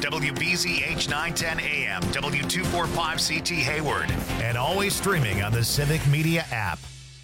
WBZH 910 AM, W245CT Hayward, and always streaming on the Civic Media app.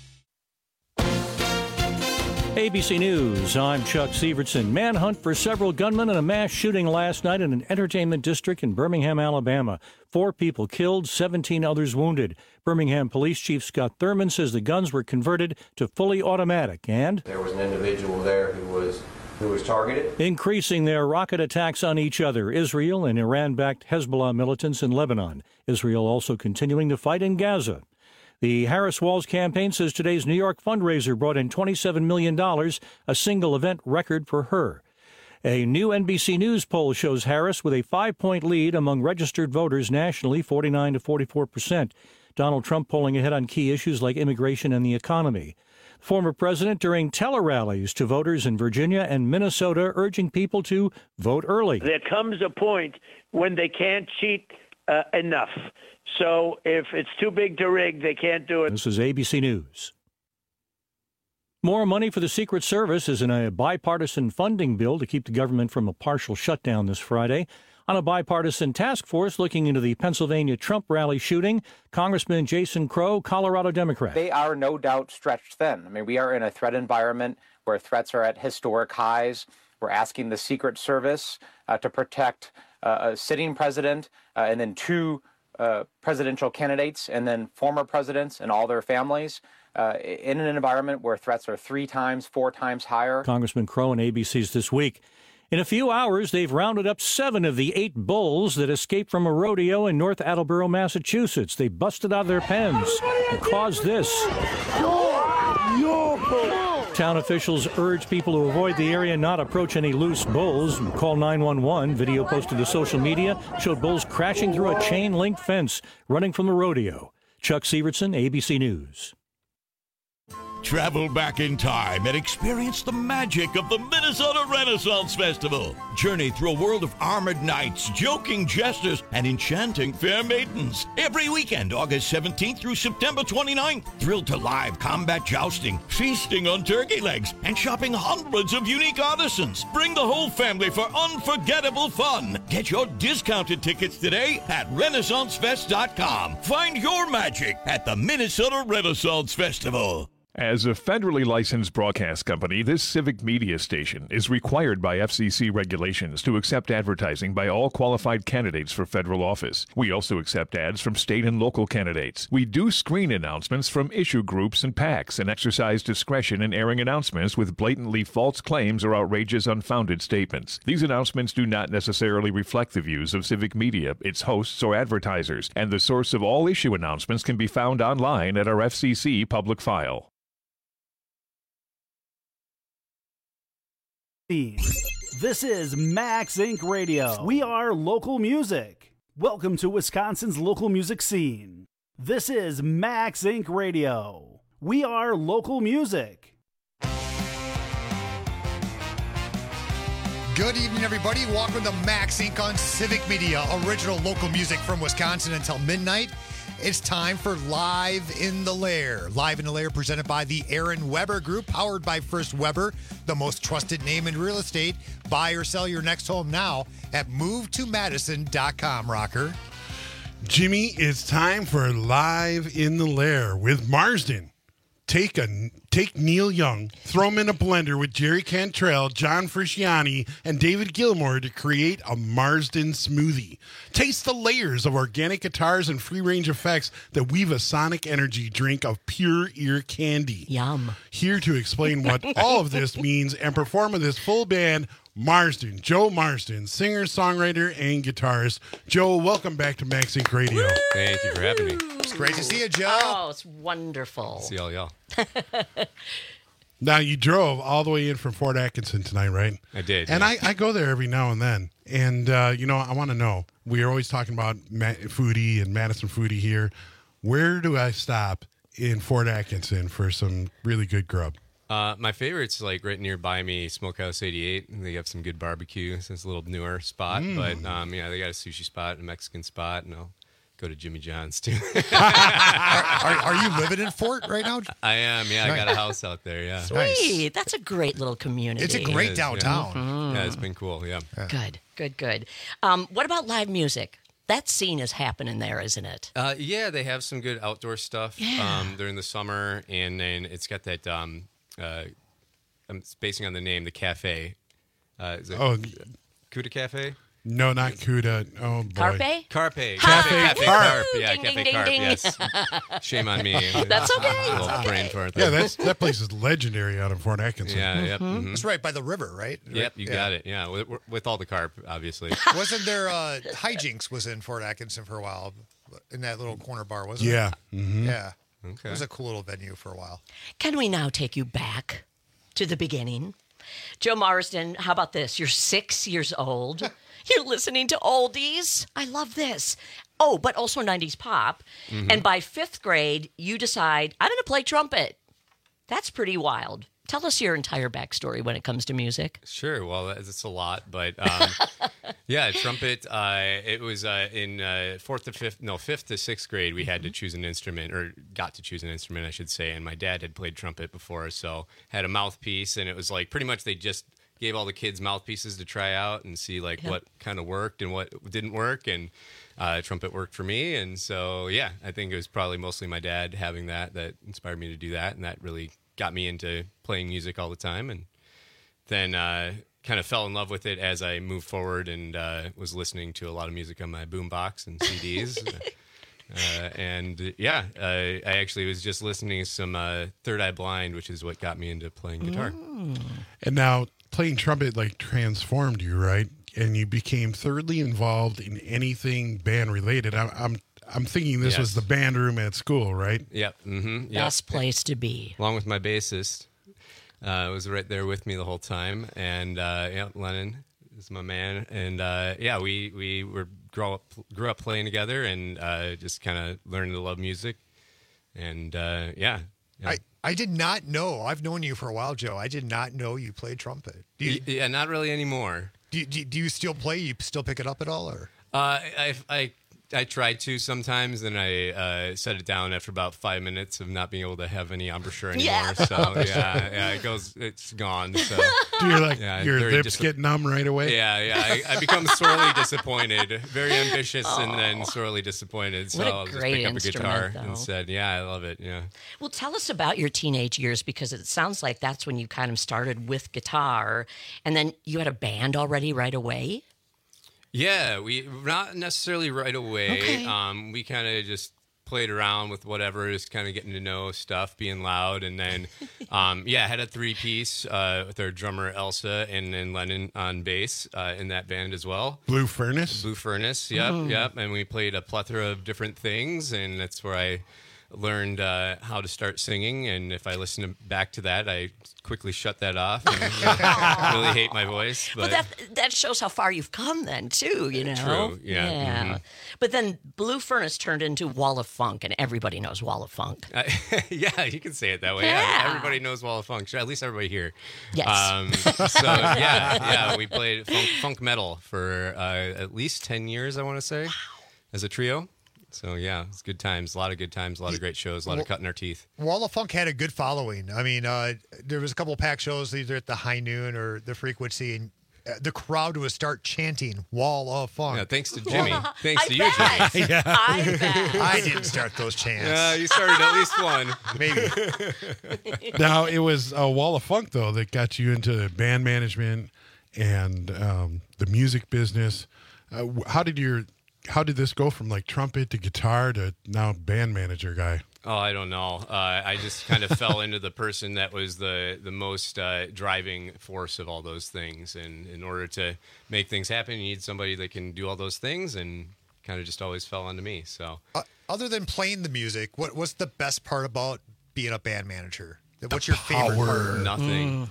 ABC News, I'm Chuck Sievertson. Manhunt for several gunmen in a mass shooting last night in an entertainment district in Birmingham, Alabama. 4 people killed, 17 others wounded. Birmingham Police Chief Scott Thurman says the guns were converted to fully automatic and there was an individual there who was targeted. Increasing their rocket attacks on each other, Israel and Iran-backed Hezbollah militants in Lebanon. Israel also continuing to fight in Gaza. The Harris Walls campaign says today's New York fundraiser brought in $27 million, a single event record for her. A new NBC News poll shows Harris with a 5-point lead among registered voters nationally, 49 to 44%. Donald Trump polling ahead on key issues like immigration and the economy. Former president during tele-rallies to voters in Virginia and Minnesota urging people to vote early. There comes a point when they can't cheat enough. So if it's too big to rig, they can't do it. This is ABC News. More money for the Secret Service is in a bipartisan funding bill to keep the government from a partial shutdown this Friday. On a bipartisan task force looking into the Pennsylvania Trump rally shooting, Congressman Jason Crow, Colorado Democrat. They are no doubt stretched thin. I mean, we are in a threat environment where threats are at historic highs. We're asking the Secret Service to protect a sitting president and then 2 presidential candidates and then former presidents and all their families in an environment where threats are 3 times, 4 times higher. Congressman Crow on ABC's This Week. In a few hours, they've rounded up 7 of the 8 bulls that escaped from a rodeo in North Attleboro, Massachusetts. They busted out of their pens and caused this. Town officials urge people to avoid the area and not approach any loose bulls. Call 911. Video posted to social media showed bulls crashing through a chain-link fence running from the rodeo. Chuck Sievertson, ABC News. Travel back in time and experience the magic of the Minnesota Renaissance Festival. Journey through a world of armored knights, joking jesters, and enchanting fair maidens. Every weekend, August 17th through September 29th. Thrilled to live combat jousting, feasting on turkey legs, and shopping hundreds of unique artisans. Bring the whole family for unforgettable fun. Get your discounted tickets today at RenaissanceFest.com. Find your magic at the Minnesota Renaissance Festival. As a federally licensed broadcast company, this civic media station is required by FCC regulations to accept advertising by all qualified candidates for federal office. We also accept ads from state and local candidates. We do screen announcements from issue groups and PACs and exercise discretion in airing announcements with blatantly false claims or outrageous, unfounded statements. These announcements do not necessarily reflect the views of civic media, its hosts, or advertisers, and the source of all issue announcements can be found online at our FCC public file. This is Max Inc. Radio. We are local music. Welcome to Wisconsin's local music scene. This is Max Inc. Radio. We are local music. Good evening, everybody. Welcome to Max Inc. on Civic Media, original local music from Wisconsin until midnight. It's time for Live in the Lair. Live in the Lair presented by the Aaron Weber Group, powered by First Weber, the most trusted name in real estate. Buy or sell your next home now at movetomadison.com, Rocker. Jimmy, it's time for Live in the Lair with Marsden. Take Neil Young, throw him in a blender with Jerry Cantrell, John Frusciante, and David Gilmour to create a Marsden smoothie. Taste the layers of organic guitars and free-range effects that weave a sonic energy drink of pure ear candy. Yum. Here to explain what all of this means and perform with his full band, Marsden, Joe Marsden, singer, songwriter, and guitarist. Joe, welcome back to Max Inc. Radio. Woo! Thank you for having me. It's great to see you, Joe. Oh, it's wonderful. See all y'all. Now, you drove all the way in from Fort Atkinson tonight, right? I did. And yeah. I go there every now and then. And, I want to know. We are always talking about foodie and Madison foodie here. Where do I stop in Fort Atkinson for some really good grub? My favorite's like right nearby me, Smokehouse 88. And they have some good barbecue. So it's a little newer spot. But, they got a sushi spot, a Mexican spot, and go to Jimmy John's too. Are you living in Fort right now? I am. Yeah, I got a house out there. Yeah, Sweet. That's a great little community. It's a great downtown. Yeah. Yeah, it's been cool. Yeah. Good. What about live music? That scene is happening there, isn't it? Yeah, they have some good outdoor stuff during the summer, and then it's got that. I'm spacing on the name, the cafe. Is it Cuda Cafe? No, not Cuda. Oh boy. Carpe? Cafe Carp. Yeah, Ding, Cafe ding, Carp. ding. Yes. Shame on me. That's okay. A little brain fart there. Yeah, that place is legendary out in Fort Atkinson. Yeah, yep. Mm-hmm. It's right by the river, right? Yep, you got it. Yeah, with all the carp, obviously. Wasn't there Hijinks was in Fort Atkinson for a while in that little corner bar, wasn't it? Yeah. Mm-hmm. Yeah. Okay. It was a cool little venue for a while. Can we now take you back to the beginning? Joe Marsden, how about this? You're 6 years old. You're listening to oldies. I love this. Oh, but also 90s pop. Mm-hmm. And by 5th grade, you decide, I'm going to play trumpet. That's pretty wild. Tell us your entire backstory when it comes to music. Sure. Well, it's a lot, but yeah, trumpet. It was in 5th to 6th grade. We had to choose an instrument, or got to choose an instrument, I should say. And my dad had played trumpet before, so had a mouthpiece, and it was like pretty much they just gave all the kids mouthpieces to try out and see what kind of worked and what didn't work, and trumpet worked for me. And so yeah, I think it was probably mostly my dad having that inspired me to do that, and that really got me into playing music all the time, and then kind of fell in love with it as I moved forward and was listening to a lot of music on my boombox and CDs. And yeah, I actually was just listening to some Third Eye Blind, which is what got me into playing guitar. And now playing trumpet transformed you, right? And you became thoroughly involved in anything band related. I'm thinking this was the band room at school, right? Yep. Mm-hmm. Yep. Best place to be. Along with my bassist. Was right there with me the whole time. And Lennon is my man. And we grew up playing together and just kind of learning to love music. And I did not know. I've known you for a while, Joe. I did not know you played trumpet. Yeah, not really anymore. Do you still play? You still pick it up at all, or? I tried to sometimes, and I set it down after about 5 minutes of not being able to have any embouchure anymore. Yeah. So it's gone. So Do your lips get numb right away? Yeah. I become sorely disappointed. Very ambitious and then sorely disappointed. So I'll just pick up a guitar instead. Yeah, I love it. Yeah. Well, tell us about your teenage years, because it sounds like that's when you kind of started with guitar, and then you had a band already right away. Yeah, we not necessarily right away. Okay. We kind of just played around with whatever, just kind of getting to know stuff, being loud, and then had a 3-piece with our drummer Elsa and then Lennon on bass in that band as well. Blue Furnace. Yep. And we played a plethora of different things, and that's where I learned how to start singing. And if I listen back to that, I quickly shut that off and really hate my voice. But that shows how far you've come then, too, you know? True, yeah. Mm-hmm. But then Blue Furnace turned into Wall of Funk, and everybody knows Wall of Funk. Yeah, you can say it that way. Yeah. Everybody knows Wall of Funk. Sure, at least everybody here. Yes. We played funk metal for at least 10 years, I want to say, as a trio. So, yeah, it's good times, a lot of good times, a lot of great shows, a lot of cutting our teeth. Wall of Funk had a good following. I mean, there was a couple of packed shows either at the High Noon or the Frequency, and the crowd would start chanting Wall of Funk. Yeah, thanks to Jimmy. Thanks to you, Jimmy. Yeah. I bet. I didn't start those chants. You started at least one. Maybe. Now, it was Wall of Funk, though, that got you into band management and the music business. How did this go from like trumpet to guitar to now band manager guy? Oh, I don't know. I just kind of fell into the person that was the most driving force of all those things. And in order to make things happen, you need somebody that can do all those things, and kind of just always fell onto me. So, other than playing the music, what's the best part about being a band manager? What's your favorite part? Nothing.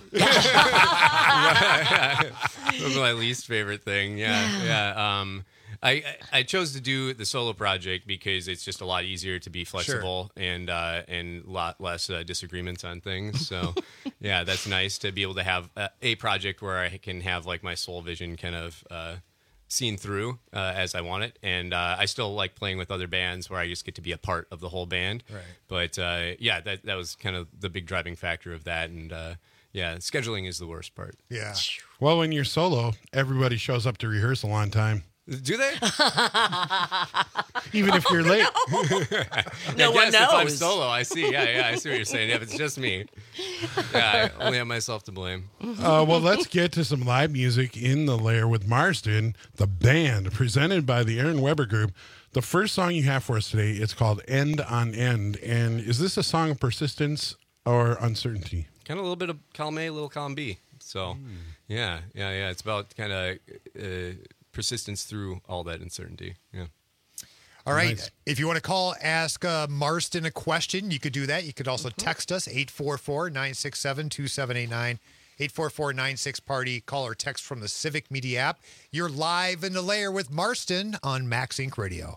That was my least favorite thing. Yeah. I chose to do the solo project because it's just a lot easier to be flexible and a lot less disagreements on things. So, yeah, that's nice to be able to have a project where I can have like my soul vision kind of seen through as I want it, and I still like playing with other bands where I just get to be a part of the whole band. Right. But yeah, that was kind of the big driving factor of that, and yeah, scheduling is the worst part. Yeah. Well, when you're solo, everybody shows up to rehearsal on time. Do they? Even if you're late. No one knows. If I'm solo, I see. Yeah, I see what you're saying. If it's just me, yeah, I only have myself to blame. Well, let's get to some live music in the Lair with Marsden, the band, presented by the Aaron Weber Group. The first song you have for us today, it's called End on End. And is this a song of persistence or uncertainty? Kind of a little bit of column A, a little column B. So, yeah. It's about kind of persistence through all that uncertainty. Yeah. All right. Nice. If you want to call, ask Marsden a question, you could do that. You could also text us, 844-967-2789, 844-96-PARTY. Call or text from the Civic Media app. You're live in the Lair with Marsden on Max Inc. Radio.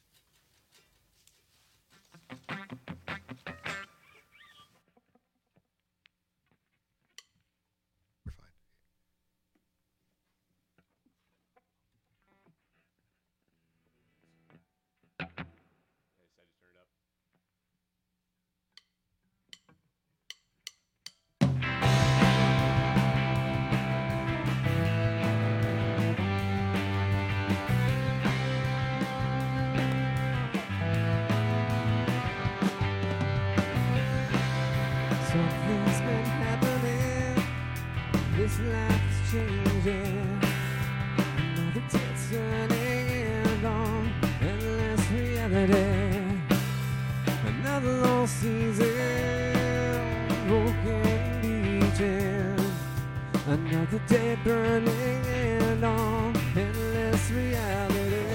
Something's been happening. This life is changing. Another day turning on endless reality. Another long season, broken beaches. Another day burning on endless reality.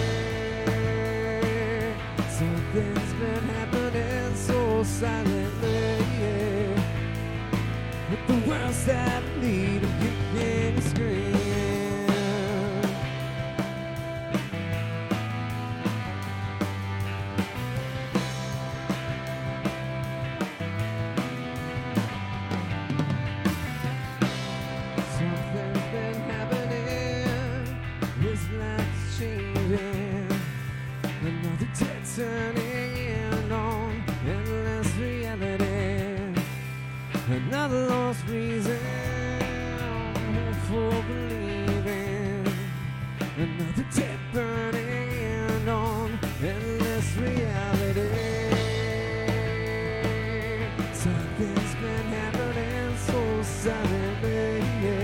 Something's been happening so silently. With the words that lead to kicking and scream. Something's been happening. This life's changing. Another day turning on endless reality. Another lost reason for believing. Another day burning on endless reality. Something's been happening so silently.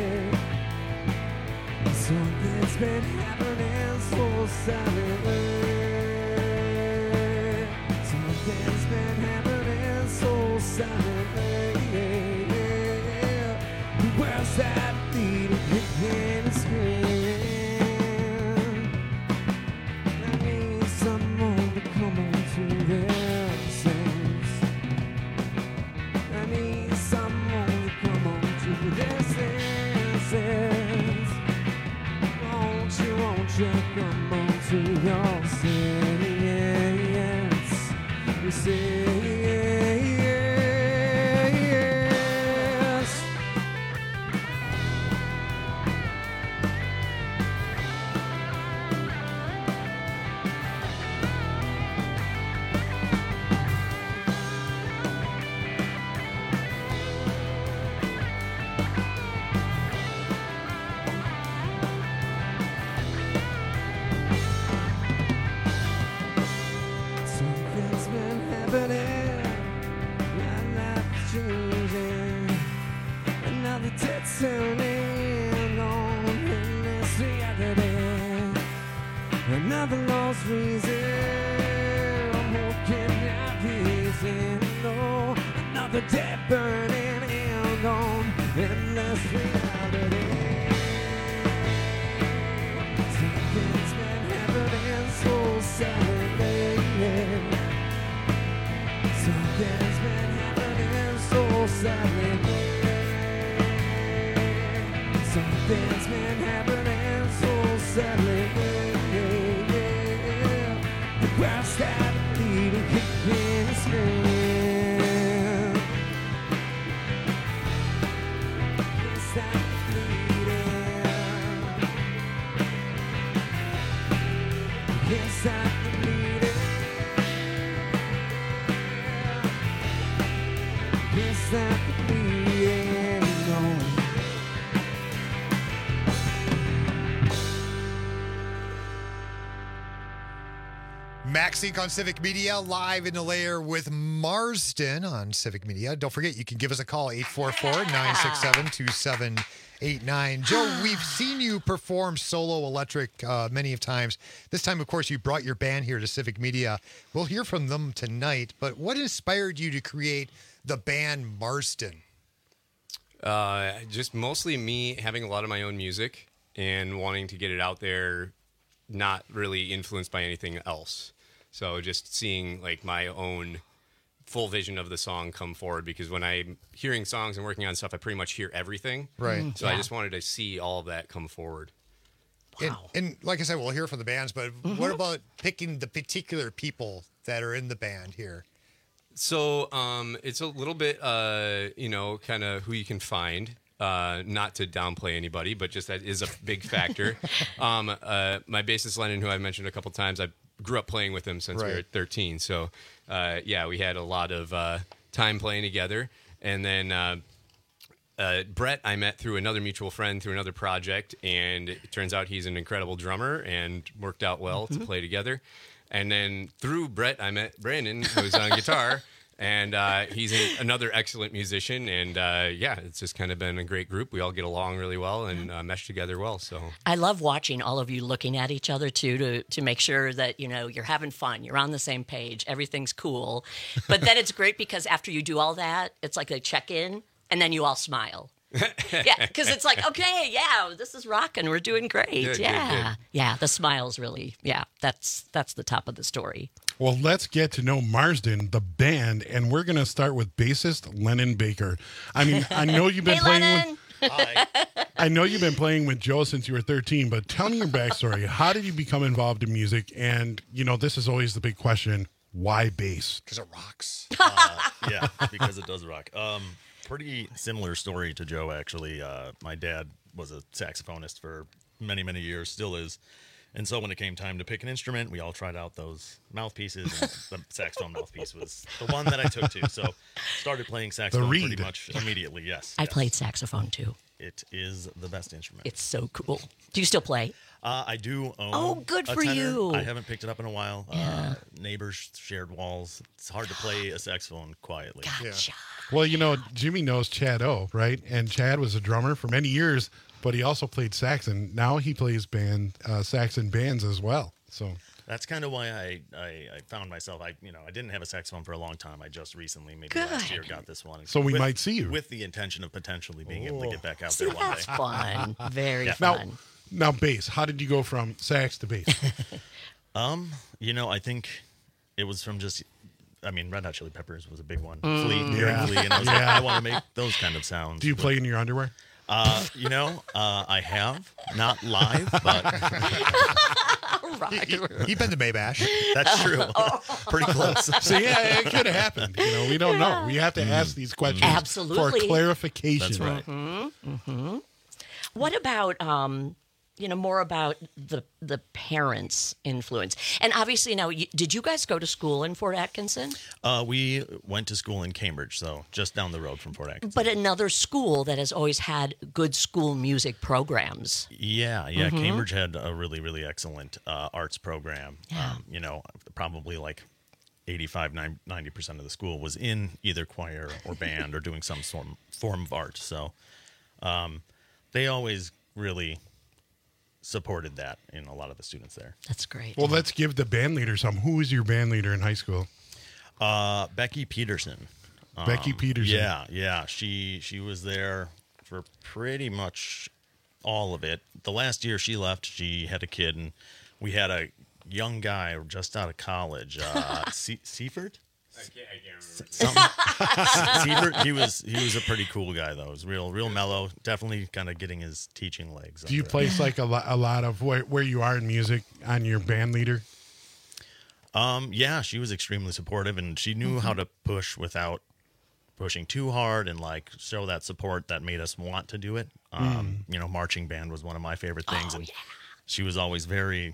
Something's been happening so silently. Something's been happening so silently. Where's that lead to kicking and screaming? I need someone to come on to their senses. I need someone to come on to their senses. Won't you come on to your senses? You say something's been happening. My life's changing. Another day turning on endless reality. Another lost reason. What can I reason? No, another day burning and on endless reality. Something's been happening so silently. Something's been happening so silently. Something's been happening so silently. The words that lead to kicking and screaming. Is that bleeding? Kiss after bleeding. Kiss after bleeding. No. Max Inc. on Civic Media, live in the lair with Marsden on Civic Media. Don't forget, you can give us a call, 844-967-2789. Joe, we've seen you perform solo electric many of times. This time, of course, you brought your band here to Civic Media. We'll hear from them tonight, but what inspired you to create the band Marsden? Just mostly me having a lot of my own music and wanting to get it out there, not really influenced by anything else. So just seeing like my own full vision of the song come forward, because when I'm hearing songs and working on stuff, I pretty much hear everything. Right. So I just wanted to see all of that come forward. Wow. And like I said, we'll hear from the bands, but what about picking the particular people that are in the band here? So it's a little bit, kind of who you can find. Not to downplay anybody, but just that is a big factor. My bassist Lennon, who I've mentioned a couple times, I grew up playing with him since we were 13. So, we had a lot of time playing together. And then Brett, I met through another mutual friend through another project, and it turns out he's an incredible drummer and worked out well to play together. And then through Brett, I met Brandon, who's on guitar. And he's another excellent musician, and it's just kind of been a great group. We all get along really well and mesh together well. So I love watching all of you looking at each other too, to make sure that you're having fun, you're on the same page, everything's cool. But then it's great because after you do all that, it's like a check-in, and then you all smile. Yeah, because it's like, okay, yeah, this is rocking, we're doing great. Good, yeah, good. yeah, the smiles really, that's the top of the story. Well, let's get to know Marsden, the band, and we're going to start with bassist Lennon Baker. I mean, I know you've been playing I know you've been playing with Joe since you were 13, but tell me your backstory. How did you become involved in music? And, this is always the big question, why bass? Because it rocks. Yeah, because it does rock. Pretty similar story to Joe, actually. My dad was a saxophonist for many, many years, still is. And so when it came time to pick an instrument, we all tried out those mouthpieces, and the saxophone mouthpiece was the one that I took to. So started playing saxophone pretty much immediately, yes. I played saxophone too. It is the best instrument. It's so cool. Do you still play? I do own Oh, good a for tenor. you. I haven't picked it up in a while. Yeah. Neighbors shared walls. It's hard to play a saxophone quietly. Gotcha. Well, Jimmy knows Chad O, right? And Chad was a drummer for many years, but he also played sax, and now he plays sax in bands as well. So that's kind of why I found myself. I didn't have a saxophone for a long time. I just recently, maybe Good. last year, got this one. So we might see you. with the intention of potentially being able to get back out See, there one that's day. fun. Very Now, fun. now bass. How did you go from sax to bass? I think it was from just. Red Hot Chili Peppers was a big one. Mm. Flea, Yeah. Flea, and I was like, Yeah. I want to make those kind of sounds. Do you play in your underwear? I have not live, but You've been to Maybash. that's true. Pretty close. So yeah, it could have happened. We don't know. We have to ask these questions Absolutely. for clarification. That's right. Mm-hmm. What about more about the parents' influence? And obviously now, did you guys go to school in Fort Atkinson? We went to school in Cambridge, so just down the road from Fort Atkinson. But another school that has always had good school music programs. Yeah. Mm-hmm. Cambridge had a really, really excellent arts program. Yeah. Probably like 85-90% of the school was in either choir or band or doing some form of art. So they always really supported that in a lot of the students there. That's great. Well, let's give the band leader some. Who was your band leader in high school? Becky Peterson. Becky Peterson. Yeah. She was there for pretty much all of it. The last year she left, she had a kid, and we had a young guy just out of college, Seifert? I can't remember. Seifert, he was a pretty cool guy though. He was real mellow. Definitely kind of getting his teaching legs. Do you place like a lot of where you are in music on your band leader? Yeah, she was extremely supportive, and she knew how to push without pushing too hard, and like show that support that made us want to do it. Marching band was one of my favorite things, and she was always very,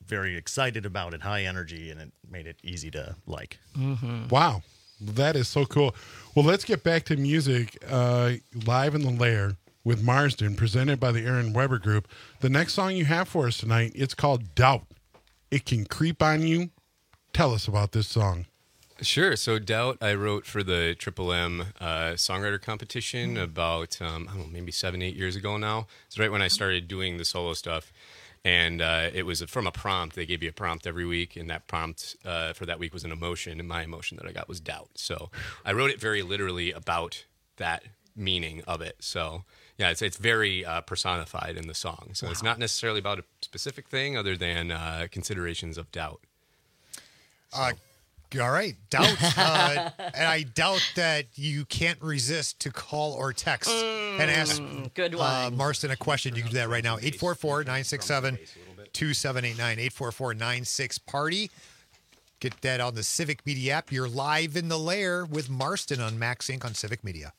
very excited about it, high energy, and it made it easy to like. Wow. That is so cool. Well, let's get back to music. Live in the Lair with Marsden, presented by the Aaron Weber Group. The next song you have for us tonight, it's called Doubt. It Can Creep on You. Tell us about this song. Sure. So Doubt I wrote for the Triple M songwriter competition about, I don't know, maybe 7-8 years ago now. It's right when I started doing the solo stuff. And it was from a prompt. They gave you a prompt every week, and that prompt for that week was an emotion, and my emotion that I got was doubt. So I wrote it very literally about that meaning of it. So yeah, it's very personified in the song. So It's not necessarily about a specific thing other than considerations of doubt. All right, doubt. And I doubt that you can't resist to call or text and ask good one. Marsden a question. You can do that right now. 844-967-2789. 844-96-PARTY. Get that on the Civic Media app. You're live in the Lair with Marsden on Max Inc. on Civic Media.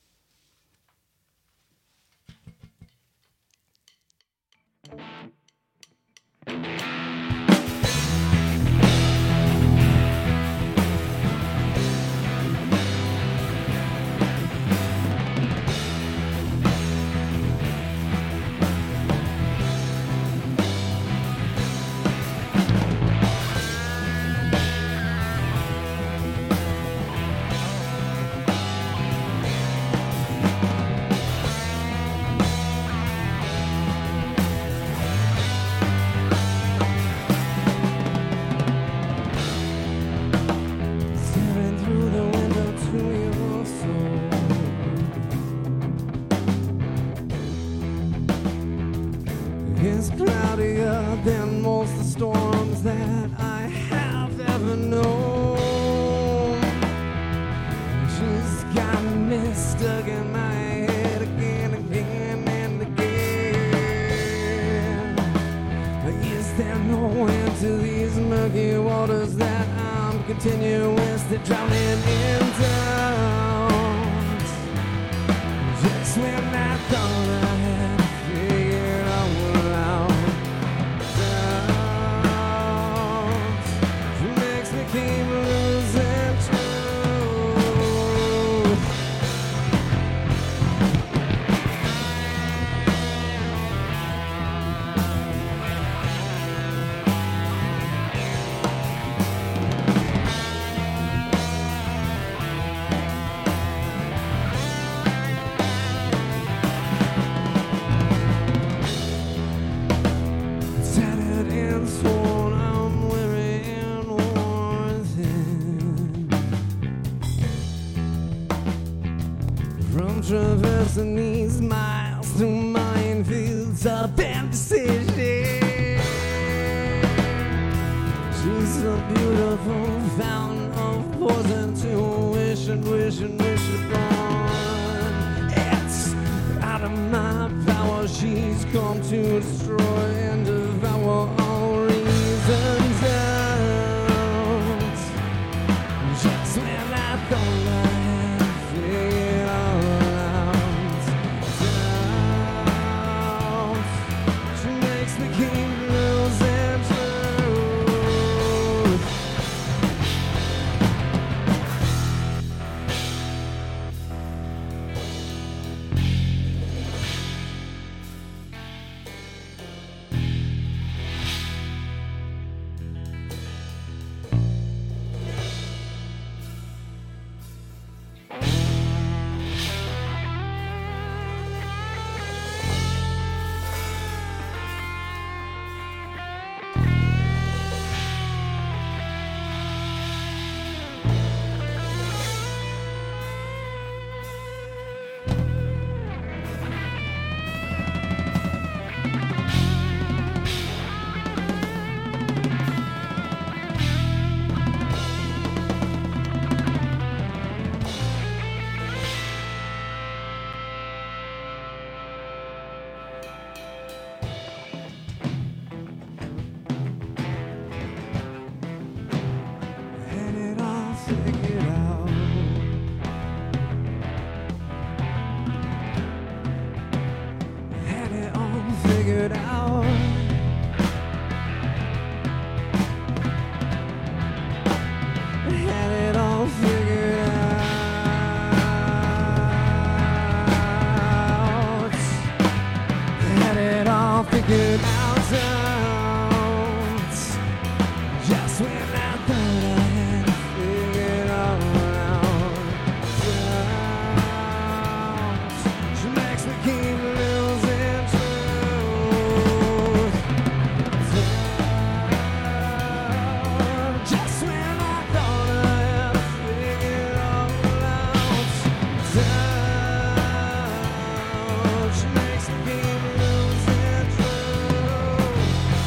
Staring through the window to your soul. It's cloudier than most of the storms that I have ever known. She's got me stuck in my head again and again. Is there no end to these murky waters that I'm continuously drowning in doubt? Just when I thought I had figured all out, doubt makes me keep losing truth. Tattered and sworn, I'm weary and worn thin. From traversing these miles through minefields of indecision, she's a beautiful fountain of poison to wish upon. It's out of my power, she's come to destroy and devour all reasons out. Just when I thought I had figured all out, doubt, she makes me keep losing truth. figured out out. Just when I thought I had figured all out. She makes me keep losing truth. Just when I thought I had figured all out. She makes me keep losing truth.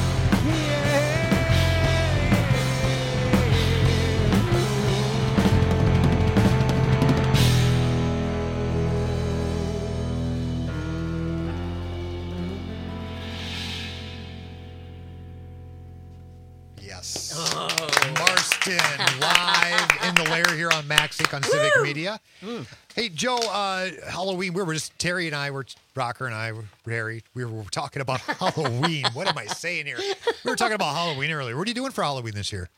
Yes. Marston live in the lair here on Max Inc. on Civic Media. Hey, Joe, Halloween, we were just, Terry and I were, Rocker and I, Harry, we were talking about Halloween. What am I saying here? We were talking about Halloween earlier. What are you doing for Halloween this year?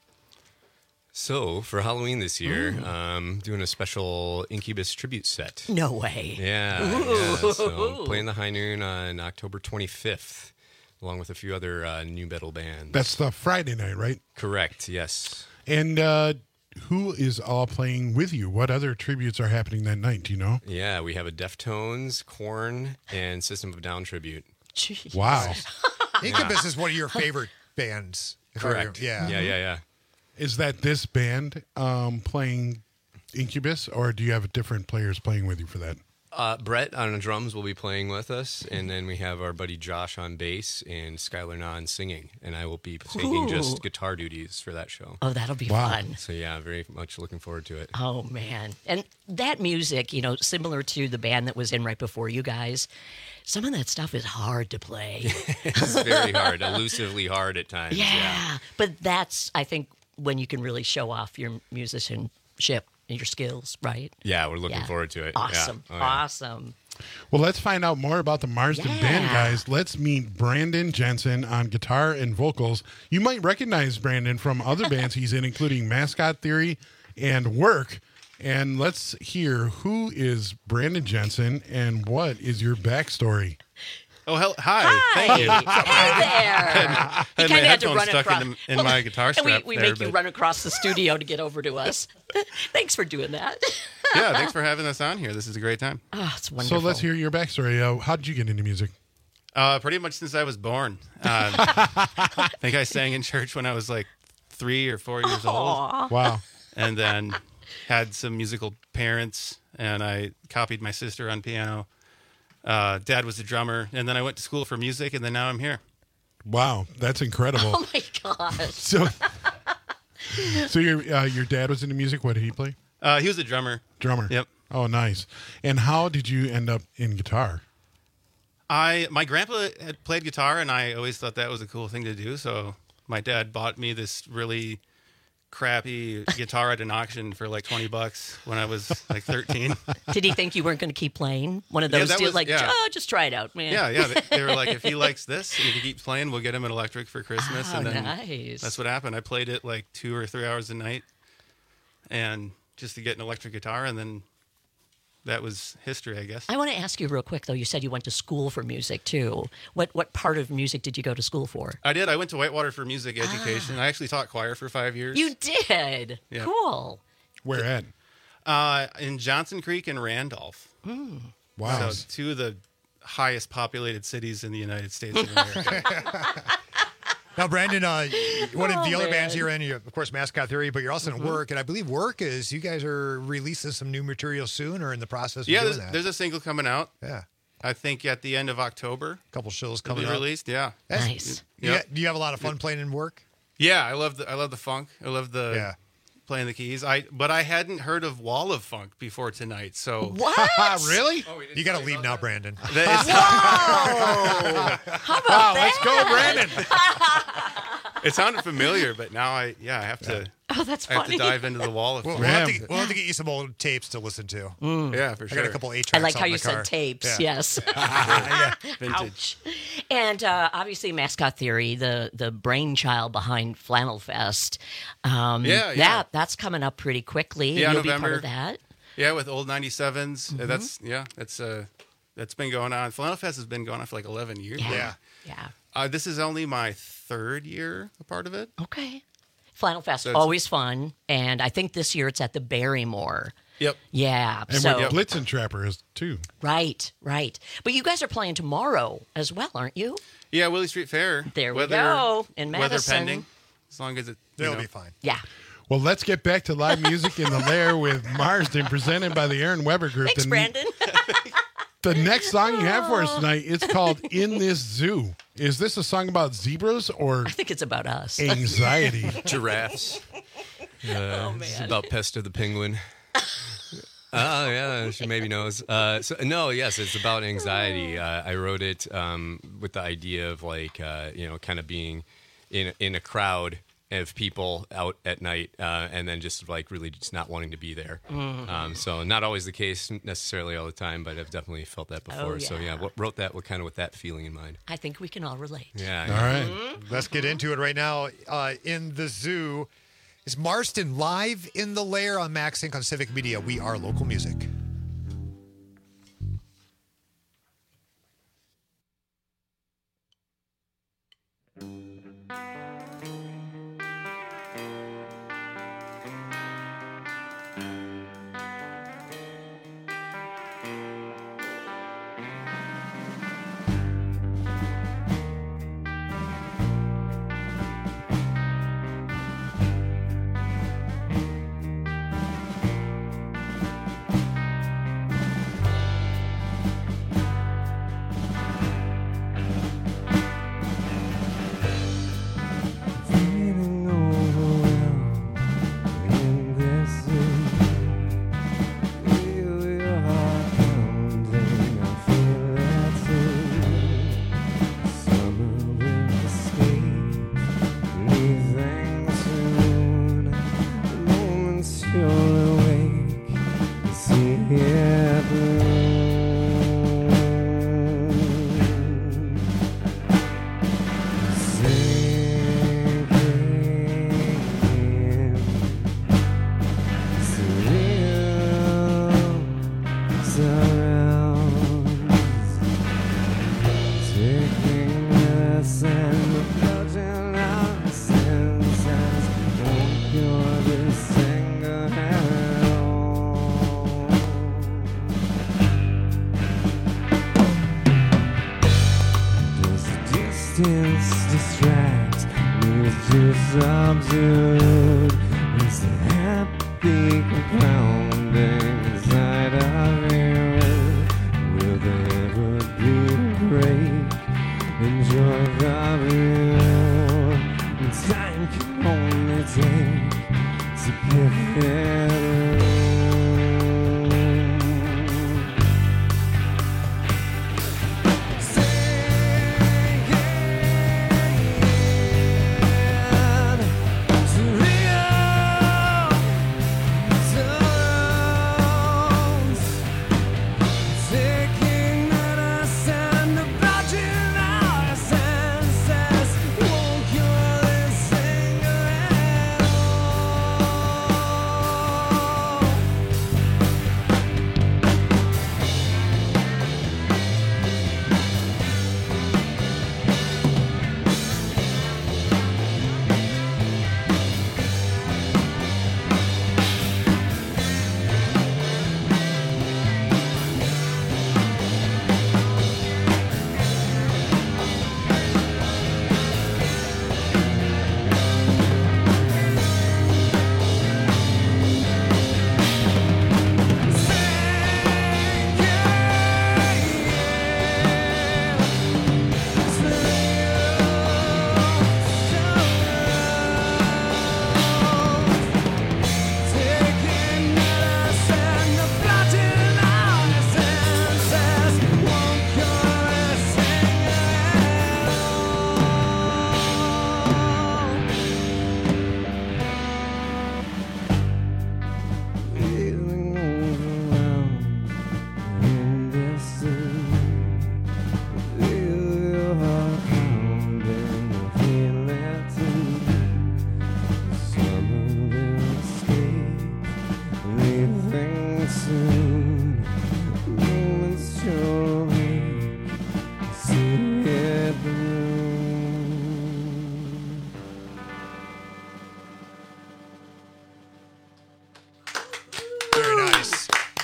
So for Halloween this year, doing a special Incubus tribute set. No way. Yeah. So playing the High Noon on October 25th, along with a few other new metal bands. That's the Friday night, right? Correct. Yes. And who is all playing with you? What other tributes are happening that night? Do you know? Yeah, we have a Deftones, Korn, and System of a Down tribute. Jeez. Wow. Incubus is one of your favorite bands. if I Correct. remember. Yeah. Yeah. Is that this band playing Incubus, or do you have different players playing with you for that? Brett on the drums will be playing with us, and then we have our buddy Josh on bass and Skylar Nahn singing, and I will be taking just guitar duties for that show. Oh, that'll be fun. So yeah, very much looking forward to it. Oh, man. And that music, you know, similar to the band that was in right before you guys, some of that stuff is hard to play. It's very hard, elusively hard at times. Yeah. But that's, I think, when you can really show off your musicianship and your skills, right? Yeah, we're looking forward to it. Awesome. Yeah. Oh, yeah. Awesome. Well, let's find out more about the Marsden Band, guys. Let's meet Brandon Jensen on guitar and vocals. You might recognize Brandon from other bands he's in, including Mascot Theory and Work. And let's hear who is Brandon Jensen and what is your backstory. Oh, hi. Thank you. Hey there. I had my headphones stuck across. in my guitar strap. And we make you run across the studio to get over to us. Thanks for doing that. Yeah, thanks for having us on here. This is a great time. Oh, it's wonderful. So let's hear your backstory. How did you get into music? Pretty much since I was born. I think I sang in church when I was like 3 or 4 years old. Wow. And then had some musical parents, and I copied my sister on piano. Dad was a drummer, and then I went to school for music, and then now I'm here. Wow, that's incredible. Oh my gosh. So your dad was into music. What did he play? He was a drummer. Drummer. Yep. Oh, nice. And how did you end up in guitar? My grandpa had played guitar, and I always thought that was a cool thing to do. So my dad bought me this really crappy guitar at an auction for like $20 when I was like 13. Did he think you weren't going to keep playing? One of those deals, just try it out, man. Yeah. They were like, if he likes this and he keeps playing, we'll get him an electric for Christmas. Oh, and then nice. That's what happened. I played it like 2 or 3 hours a night, and just to get an electric guitar, and then that was history, I guess. I want to ask you real quick, though. You said you went to school for music, too. What part of music did you go to school for? I did. I went to Whitewater for music education. I actually taught choir for 5 years. You did? Yeah. Cool. Where at? In Johnson Creek and Randolph. Wow. So 2 of the highest populated cities in the United States of America. Now, Brandon, one of the other man. bands you're in, of course, Mascot Theory, but you're also in Work, and I believe Work is, you guys are releasing some new material soon or in the process of doing that. There's a single coming out. Yeah. I think at the end of October. A couple shows It'll coming be up. released, yeah. Nice. Yep. Do you have a lot of fun playing in Work? Yeah, I love the funk. I love the playing the keys. But I hadn't heard of Wall of Funk before tonight. So What? Really? You got to leave now, Brandon. Whoa! How about that? Let's go, Brandon. It sounded familiar, but now I have to. Oh, that's I have funny. to dive into the Wall of We'll Funk. have to get you some old tapes to listen to. Yeah, for I sure. got a couple 8-tracks I like how on you the car. said tapes. Yeah. Yes. Vintage. Ouch. And obviously, Mascot Theory, the brainchild behind Flannel Fest. That's coming up pretty quickly. Yeah, You'll be November. part of that. Yeah, with old 97s. That's been going on. Flannel Fest has been going on for like 11 years. Yeah. now. Yeah. This is only my 3rd year a part of it. Okay. Flannel Fest, So it's- always fun. And I think this year it's at the Barrymore. Yep. Yeah. And so, where Blitzen Trapper is too. Right. But you guys are playing tomorrow as well, aren't you? Yeah, Willie Street Fair. There we go, in Weather Madison. pending. As long as it. They'll be fine. Yeah. Well, let's get back to live music in the Lair with Marsden, presented by the Aaron Weber Group. Thanks, Brandon. The next song you have for us tonight, it's called In This Zoo. Is this a song about zebras or I think it's about us. anxiety? Giraffes. It's about Pester the penguin. Oh, yeah, she maybe knows. Yes, it's about anxiety. I wrote it with the idea of kind of being in a crowd of people out at night, and then just really just not wanting to be there. Mm-hmm. So not always the case necessarily all the time, but I've definitely felt that before. Oh, So yeah. wrote that with that feeling in mind. I think we can all relate. Yeah. All right. Let's get into it right now. In the Zoo is Marston live in the Lair on Max Inc. on Civic Media. We are local music. Feeling overwhelmed in this zoo. Feel your heart pounding, I feel that too. Summer will escape, leaving soon. The moments you're awake, you see it bloom. Distance distracts me to subdued. Is the happy pounding inside of you? Will there ever be a break? Enjoy the view. And time can only take to give it room.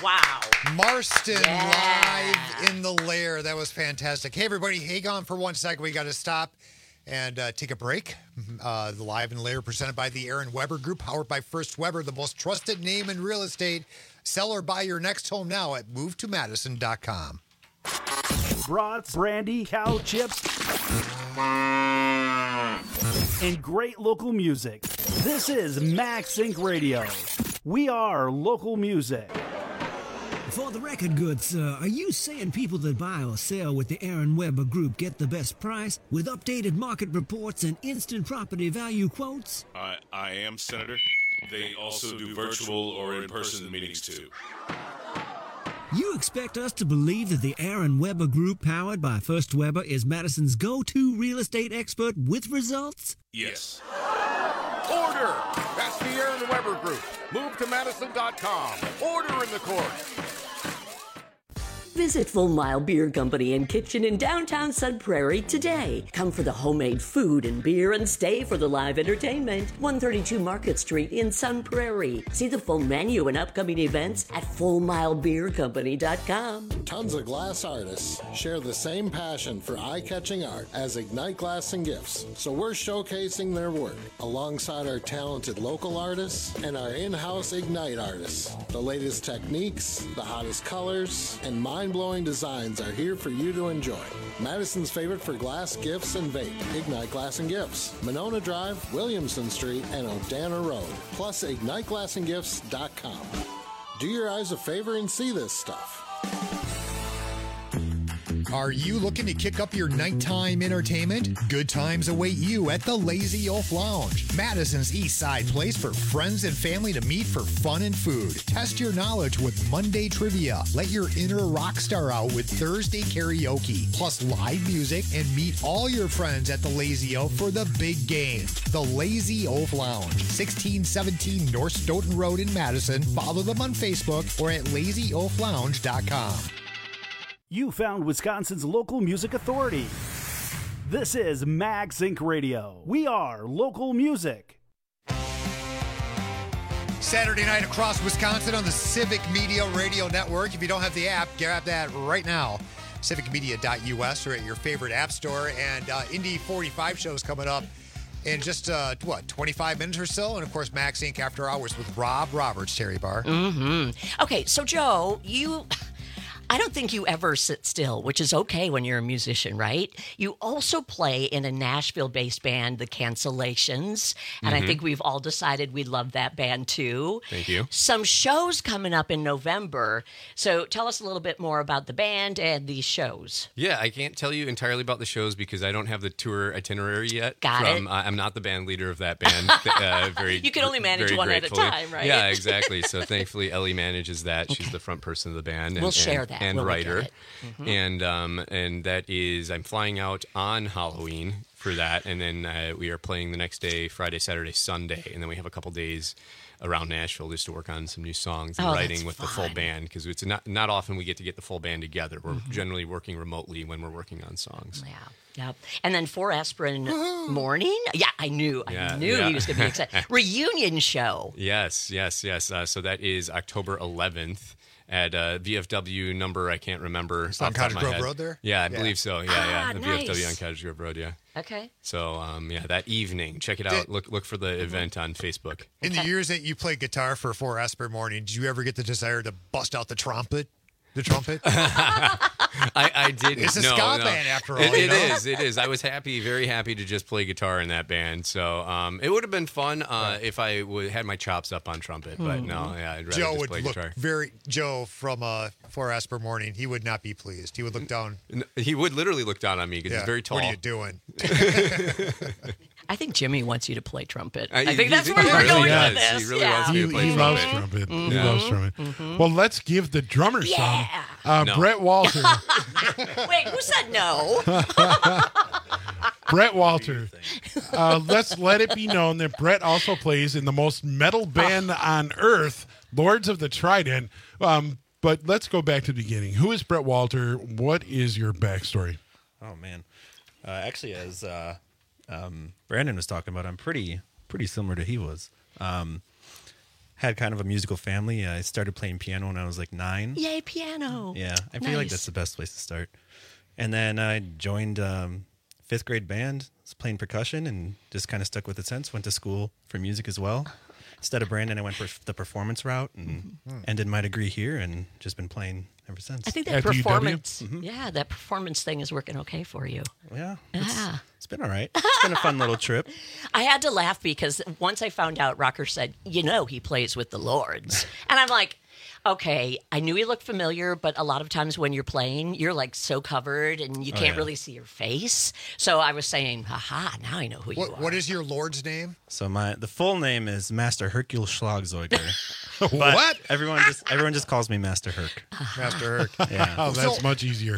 Wow. Marston live in the lair. That was fantastic. Hey, everybody, hang on for 1 second. We got to stop and take a break. The Live in the Lair presented by the Aaron Weber Group, powered by First Weber, the most trusted name in real estate. Sell or buy your next home now at movetomadison.com. Brats, brandy, cow chips, and great local music. This is Max Inc. Radio. We are local music. For the record, good sir, are you saying people that buy or sell with the Aaron Weber Group get the best price with updated market reports and instant property value quotes? I am, Senator. They also do virtual or in-person meetings, too. You expect us to believe that the Aaron Weber Group, powered by First Weber, is Madison's go-to real estate expert with results? Yes. Order! That's the Aaron Weber Group. Move to Madison.com. Order in the court. Visit Full Mile Beer Company and Kitchen in downtown Sun Prairie today. Come for the homemade food and beer and stay for the live entertainment. 132 Market Street in Sun Prairie. See the full menu and upcoming events at FullMileBeerCompany.com. Tons of glass artists share the same passion for eye-catching art as Ignite Glass and Gifts, so we're showcasing their work alongside our talented local artists and our in-house Ignite artists. The latest techniques, the hottest colors, and mind-blowing designs are here for you to enjoy. Madison's favorite for glass, gifts, and vape, Ignite Glass and Gifts. Monona Drive, Williamson Street, and O'Dana Road. Plus, IgniteGlassandGifts.com. Do your eyes a favor and see this stuff. Are you looking to kick up your nighttime entertainment? Good times await you at the Lazy Oaf Lounge, Madison's East Side place for friends and family to meet for fun and food. Test your knowledge with Monday trivia. Let your inner rock star out with Thursday karaoke, plus live music, and meet all your friends at the Lazy Oaf for the big game. The Lazy Oaf Lounge, 1617 North Stoughton Road in Madison. Follow them on Facebook or at lazyoaflounge.com. You found Wisconsin's local music authority. This is Max Inc. Radio. We are local music. Saturday night across Wisconsin on the Civic Media Radio Network. If you don't have the app, grab that right now. civicmedia.us or at your favorite app store. And Indy 45 shows coming up in just, 25 minutes or so? And, of course, Max Inc. After Hours with Rob Roberts, Terry Barr. Mm-hmm. Okay, so, Joe, I don't think you ever sit still, which is okay when you're a musician, right? You also play in a Nashville-based band, The Cancellations, and I think we've all decided we love that band too. Thank you. Some shows coming up in November. So tell us a little bit more about the band and these shows. Yeah, I can't tell you entirely about the shows because I don't have the tour itinerary yet. Got it. I'm not the band leader of that band. You can only manage one gratefully. at a time, right? Yeah, exactly. So thankfully, Ellie manages that. She's the front person of the band. We'll share that. And we'll writer. And that is, I'm flying out on Halloween for that. And then we are playing the next day, Friday, Saturday, Sunday. And then we have a couple days around Nashville just to work on some new songs and writing with the full band because it's not often we get to get the full band together. We're generally working remotely when we're working on songs. Yeah. Yep. And then 4 Aspirin Morning. Yeah, I knew he was going to be excited. Reunion show. Yes. So that is October 11th. At VFW number, I can't remember. It's on Cottage Grove Road there? Yeah, I believe so. Yeah. The nice. VFW on Cottage Grove Road, yeah. Okay. So, that evening, check it out. Look for the event on Facebook. In the years that you played guitar for 4 Aspirin Morning, did you ever get the desire to bust out the trumpet? I did. It's a ska band after all. It is. I was very happy to just play guitar in that band. So it would have been fun if I had my chops up on trumpet. But no, I'd rather just play guitar. Joe from 4 Aspirin Morning, he would not be pleased. He would look down. He would literally look down on me because he's very tall. What are you doing? I think Jimmy wants you to play trumpet. I think that's where we're going with this. He really wants me to play trumpet. trumpet. He loves trumpet. Well, let's give the drummer some. No. Brett Walter. Wait, who said no? Brett Walter. Let's let it be known that Brett also plays in the most metal band on earth, Lords of the Trident. But let's go back to the beginning. Who is Brett Walter? What is your backstory? Oh, man. Actually, as Brandon was talking about, I'm pretty similar to he was. had kind of a musical family. I started playing piano when I was like 9. Yay, piano. Yeah, I feel like Nice. that's the best place to start. And then I joined 5th grade band, was playing percussion, and just kind of stuck with it since. Went to school for music as well. Instead of Brandon, I went for the performance route and ended my degree here, and just been playing ever since. I think that performance, that performance thing is working okay for you. Yeah. Yeah. It's been all right. It's been a fun little trip. I had to laugh because once I found out, Rocker said, he plays with the Lords. And I'm like, okay, I knew he looked familiar, but a lot of times when you're playing, you're like so covered and you Oh, can't yeah. really see your face. So I was saying, haha, now I know who you are. What is your Lord's name? So the full name is Master Hercule Schlagzeuger. What? Everyone just calls me Master Herc. Master Herc. Yeah. Oh, that's much easier.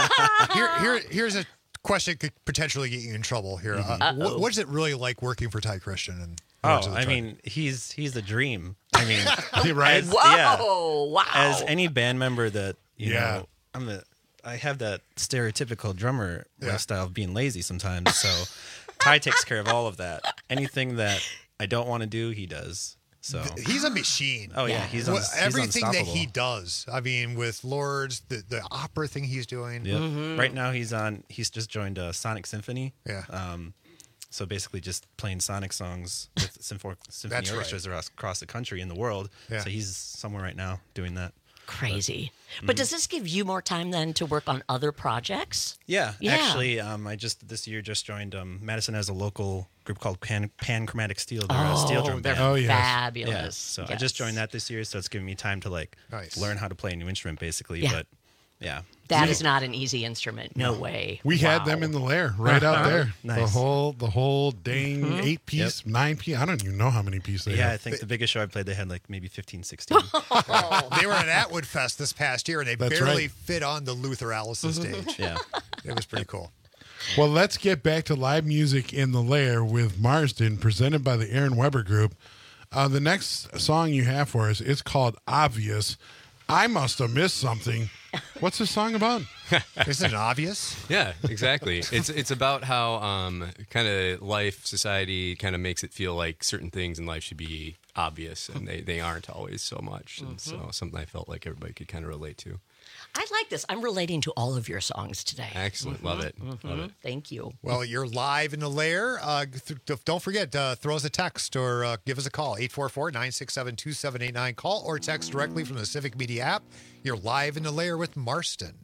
Here's a question that could potentially get you in trouble here. What is it really like working for Ty Christian? And I mean, he's the dream. I mean, right? Whoa, wow. As any band member that you Yeah. know, I have that stereotypical drummer lifestyle of being lazy sometimes. So Ty takes care of all of that. Anything that I don't want to do, he does. So he's a machine. Oh yeah, he's everything that unstoppable. he does. I mean, with Lords, the opera thing he's doing. Yep. Right now he's just joined Sonic Symphony. Yeah. So basically just playing Sonic songs with symphony That's orchestras across the country and the world. Yeah. So he's somewhere right now doing that. Crazy. But does this give you more time then to work on other projects? Yeah. Actually, I this year joined Madison has a local group called Panchromatic Steel. They're a steel drum they're band. fabulous. Yeah. So I just joined that this year, so it's giving me time to learn how to play a new instrument, basically. Yeah. But yeah, That is not an easy instrument. No way. We had them in the lair right out there. Nice. The whole dang 8-piece, 9-piece. I don't even know how many pieces they Yeah, have. I think the biggest show I played, they had like maybe 15, 16. They were at Atwood Fest this past year, and they That's barely right. fit on the Luther Allison stage. Yeah. It was pretty cool. Well, let's get back to live music in the lair with Marsden, presented by the Aaron Weber Group. The next song you have for us, it's called Obvious. I must have missed something. What's this song about? Isn't it obvious? Yeah, exactly. It's about how kind of life, society kind of makes it feel like certain things in life should be obvious, and they aren't always so much. And so something I felt like everybody could kind of relate to. I like this. I'm relating to all of your songs today. Excellent. Love it. Love it. Thank you. Well, you're live in the lair. Don't forget, throw us a text or give us a call, 844-967-2789. Call or text directly from the Civic Media app. You're live in the lair with Marston.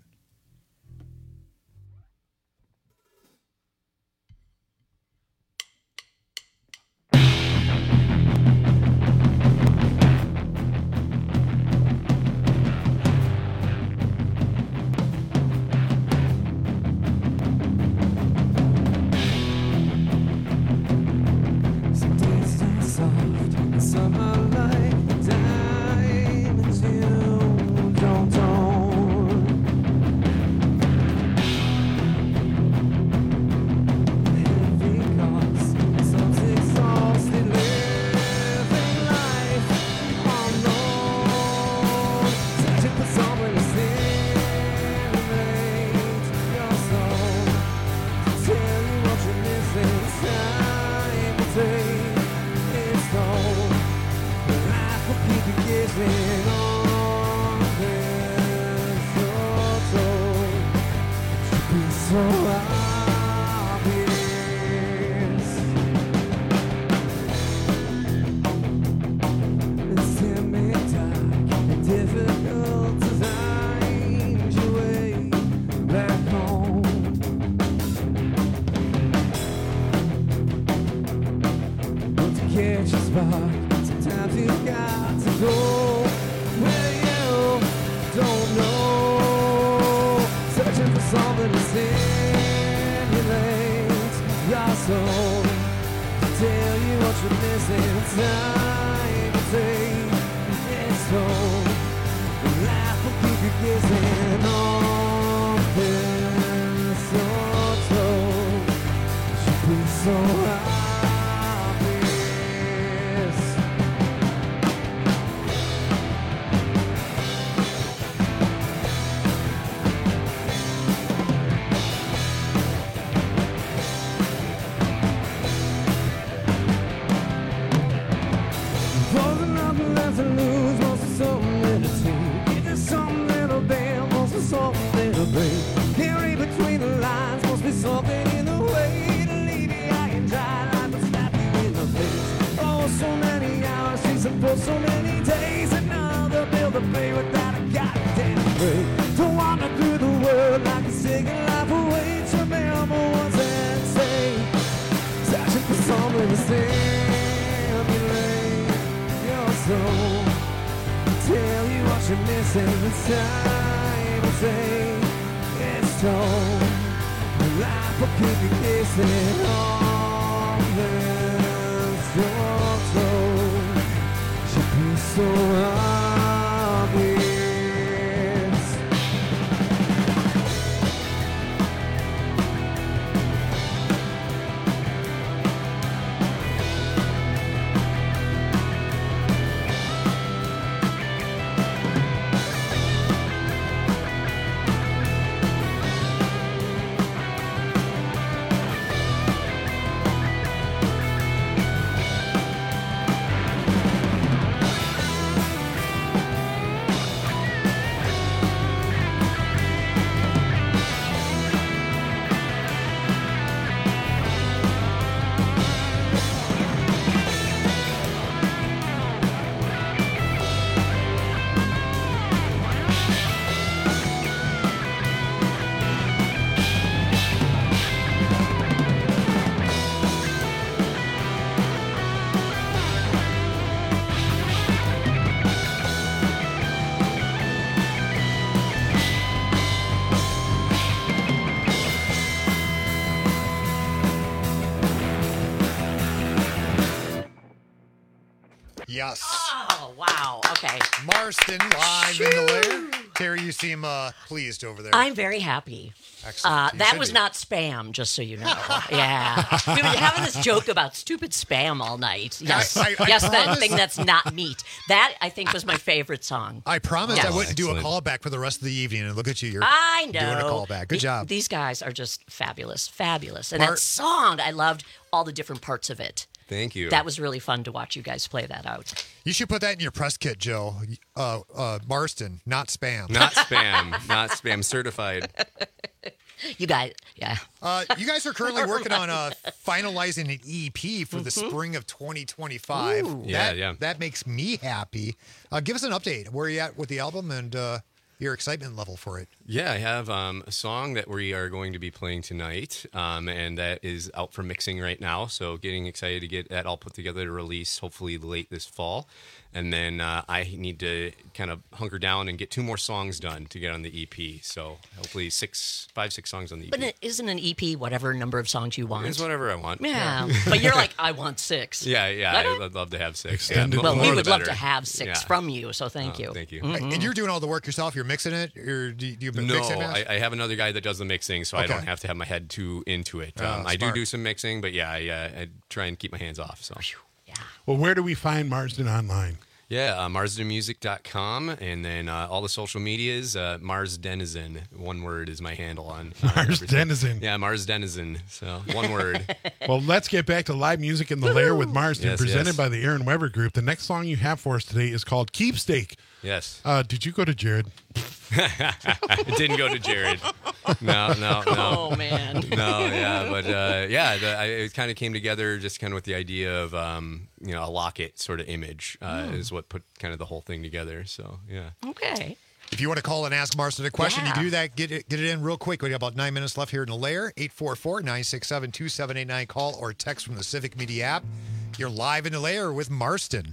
Some days turn soft, and some are like the diamonds you don't own. Heavy costs, some exhausted, living life unknown, searching for someone to stimulate your soul, to tell you what you're missing. Time will take its toll. Life will keep you guessing on this your toll. It should be so obvious. It's timid, dark, and difficult to find your way back home. But to catch a spark, sometimes you've got to go where you don't know. Searching for something to stimulate your soul, to tell you what you're missing. Time will take its toll. Life will keep you guessing on this your toll. It should be so obvious. For another nothing left to lose, wants something to take. It's just some little band, wants something to break. Can't read between the lines, must be something in the way to leave you high and dry, like a slap you in the face. Oh, so many hours, she's for so many days, another bill to pay without a goddamn break. To wander through the world like a taking life away. To remember once and say, searching for something to stimulate your soul. Tell you what you're missing, the time to take its toll. Life will keep you guessing all this you're told. Should be so obvious. Yes. Oh, wow. Okay. Marston live in the lair. Terry, you seem pleased over there. I'm very happy. Excellent. That was not spam, just so you know. Yeah. We've been having this joke about stupid spam all night. Yes, yes, that thing that's not meat. That, I think, was my favorite song. I promised Yes. I wouldn't do a callback for the rest of the evening, and look at you. You're I know. doing a callback. Good job. These guys are just fabulous, fabulous. And that song, I loved all the different parts of it. Thank you. That was really fun to watch you guys play that out. You should put that in your press kit, Joe. Marston, not spam. Not spam. Not spam certified. You guys, yeah. You guys are currently working on finalizing an EP for the spring of 2025. Ooh. Yeah. That makes me happy. Give us an update. Where are you at with the album and your excitement level for it? Yeah, I have a song that we are going to be playing tonight, and that is out for mixing right now. So getting excited to get that all put together to release hopefully late this fall. And then I need to kind of hunker down and get 2 more songs done to get on the EP. So hopefully 5, 6 songs on the EP. But isn't an EP whatever number of songs you want? It's whatever I want. Yeah. But you're like, I want 6. Yeah. I'd love to have 6. Extended. Well, more we the would love better. to have 6 Yeah. from you, so thank you. Thank you. And you're doing all the work yourself? You're mixing it? Or do you mix it? No, I have another guy that does the mixing, so I Okay. don't have to have my head too into it. I smart. do some mixing, but yeah, I try and keep my hands off. So. Well, where do we find Marsden online? Yeah, marsdenmusic.com, and then all the social medias, Mars Denizen. One word is my handle on Mars everything. Denizen. Yeah, Mars Denizen. So one word. Well, let's get back to live music in the lair with Marsden, Yes, presented yes. by the Aaron Weber Group. The next song you have for us today is called Keepstake. Yes. Did you go to Jared? It didn't go to Jared. No. Oh, man. No, yeah, but it kind of came together just kind of with the idea of a locket sort of image is what put kind of the whole thing together. So yeah. Okay. If you want to call and ask Marston a question, Yeah. you do that. Get it in real quick. We have about 9 minutes left here in the lair. 844-967-2789. Call or text from the Civic Media app. You're live in the lair with Marston.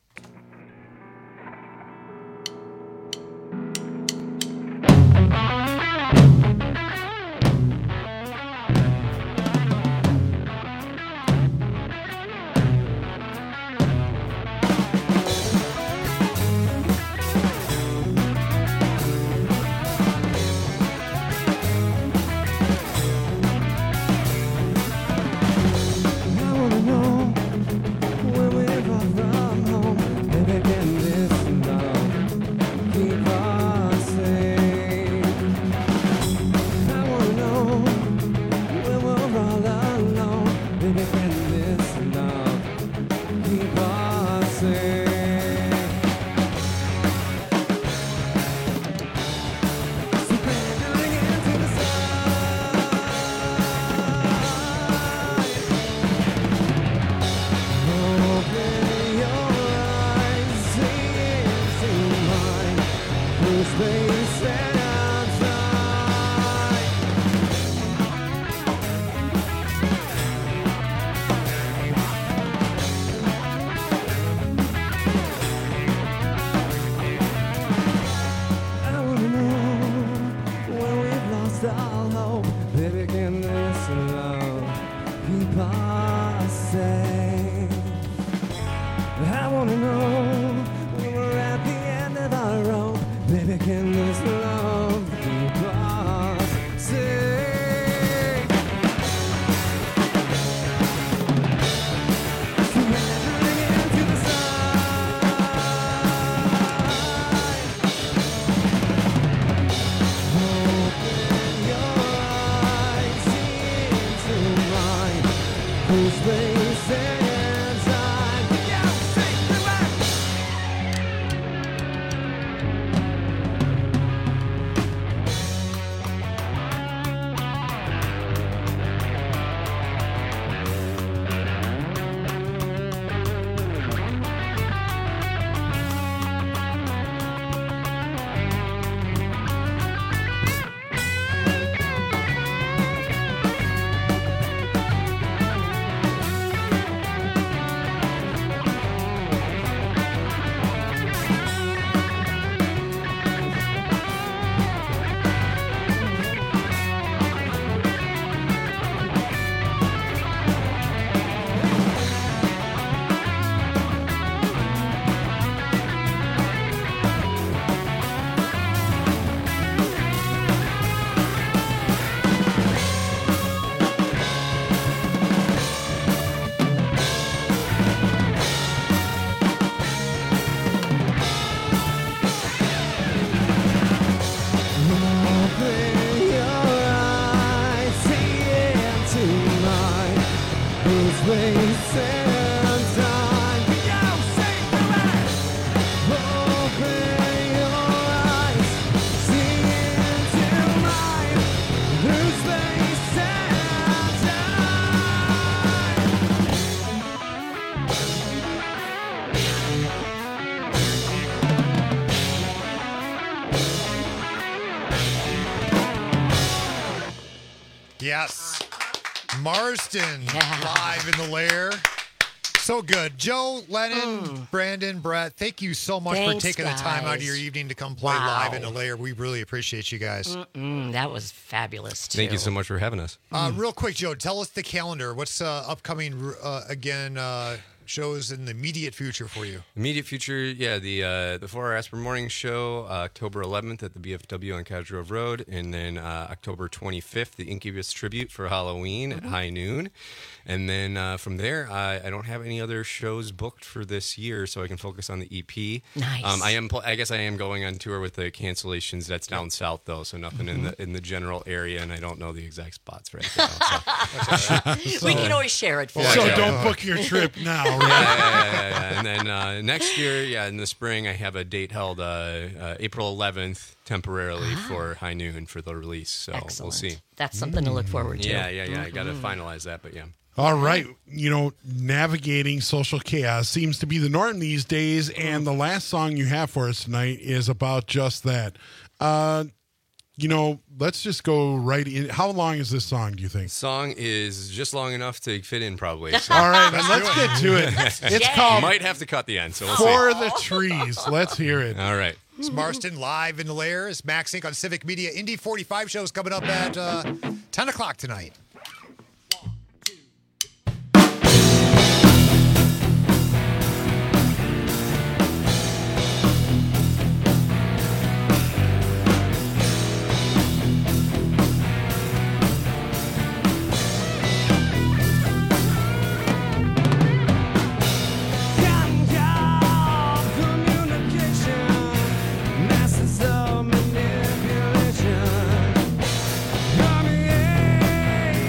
I wanna know where we're from home. Baby, can this love keep us safe? I wanna know where we're all alone. Baby, can this love keep us safe? wanna know when we're at the end of our rope, baby, can this love keep us safe? Yes. Marston live in the lair. So good. Joe, Lennon, Brandon, Brett, thank you so much Thanks, for taking the time out of guys. your evening to come play live in the lair. We really appreciate you guys. That was fabulous, too. Thank you so much for having us. Real quick, Joe, tell us the calendar. What's upcoming, shows in the immediate future for you? Immediate future, yeah, the 4 Hour Aspirin Morning Show, October 11th at the BFW on Cottage Grove Road, and then October 25th, the Incubus Tribute for Halloween at high noon. And then from there, I don't have any other shows booked for this year, so I can focus on the EP. Nice. I guess I am going on tour with the cancellations. That's down south, though, so nothing in the general area, and I don't know the exact spots right now. So. We can always share it for you. So don't book your trip now. Yeah. And then next year, in the spring, I have a date held April 11th temporarily for high noon for the release. So we'll see. That's something to look forward to. Yeah. I got to finalize that, but yeah. All right. Navigating social chaos seems to be the norm these days, and the last song you have for us tonight is about just that. Let's just go right in. How long is this song, do you think? Song is just long enough to fit in, probably. So. All right, then let's get to it. It's called Might have to cut the end, so we'll For see. the Trees. Let's hear it. All right. It's Marston live in the lair. It's Max Inc. on Civic Media. Indy 45 shows coming up at 10 o'clock tonight. Masses of manipulation. Permeate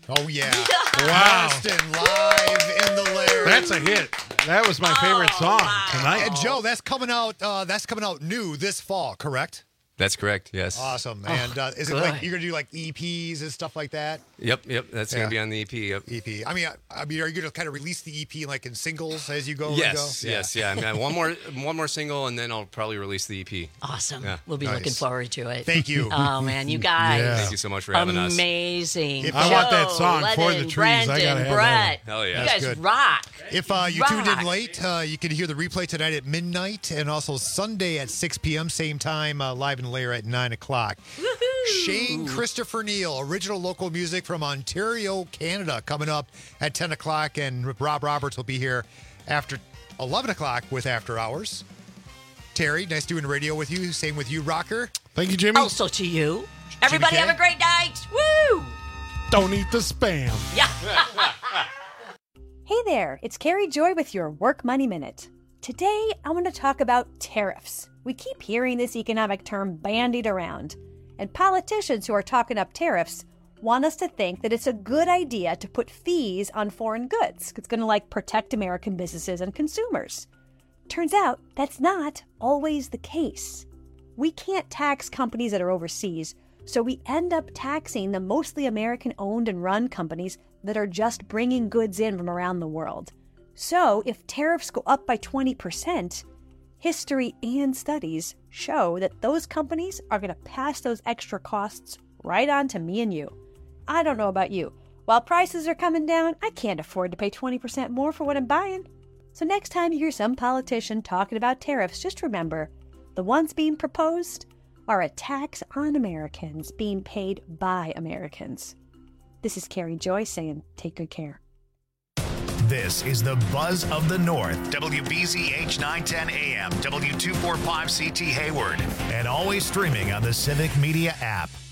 Oh, yeah. Wow. Marston live in the lair. That's a hit. That was my favorite song tonight. And Joe, that's coming out new this fall, correct? That's correct. Yes. Awesome. And is it good. like you're gonna do like EPs and stuff like that? Yep. That's going to be on the EP. Yep. EP. I mean, are you gonna kind of release the EP like in singles as you go? Yes. Yeah. I mean, one more single, and then I'll probably release the EP. Awesome. Yeah. We'll be looking forward to it. Thank you. Oh man, you guys. Thank you so much for having us. Amazing. I want that Joe, song, For the Lennon, Trees. I gotta Brendan, have Brett. Hell yeah. You That's guys good. rock. If you Rock. tuned in late, you can hear the replay tonight at midnight and also Sunday at 6 p.m. Same time, live in the lair at 9 o'clock. Shane Christopher Neal, original local music from Ontario, Canada, coming up at 10 o'clock. And Rob Roberts will be here after 11 o'clock with After Hours. Terry, nice doing radio with you. Same with you, Rocker. Thank you, Jimmy. Also to you. Everybody K? have a great night. Woo! Don't eat the spam. Yeah. Hey there, it's Carrie Joy with your Work Money Minute. Today, I want to talk about tariffs. We keep hearing this economic term bandied around, and politicians who are talking up tariffs want us to think that it's a good idea to put fees on foreign goods. It's going to protect American businesses and consumers. Turns out that's not always the case. We can't tax companies that are overseas, so we end up taxing the mostly American-owned and run companies that are just bringing goods in from around the world. So if tariffs go up by 20%, history and studies show that those companies are going to pass those extra costs right on to me and you. I don't know about you. While prices are coming down, I can't afford to pay 20% more for what I'm buying. So next time you hear some politician talking about tariffs, just remember, the ones being proposed are a tax on Americans being paid by Americans. This is Carrie Joy saying, take good care. This is the Buzz of the North, WBZH 910 AM, W245CT Hayward, and always streaming on the Civic Media app.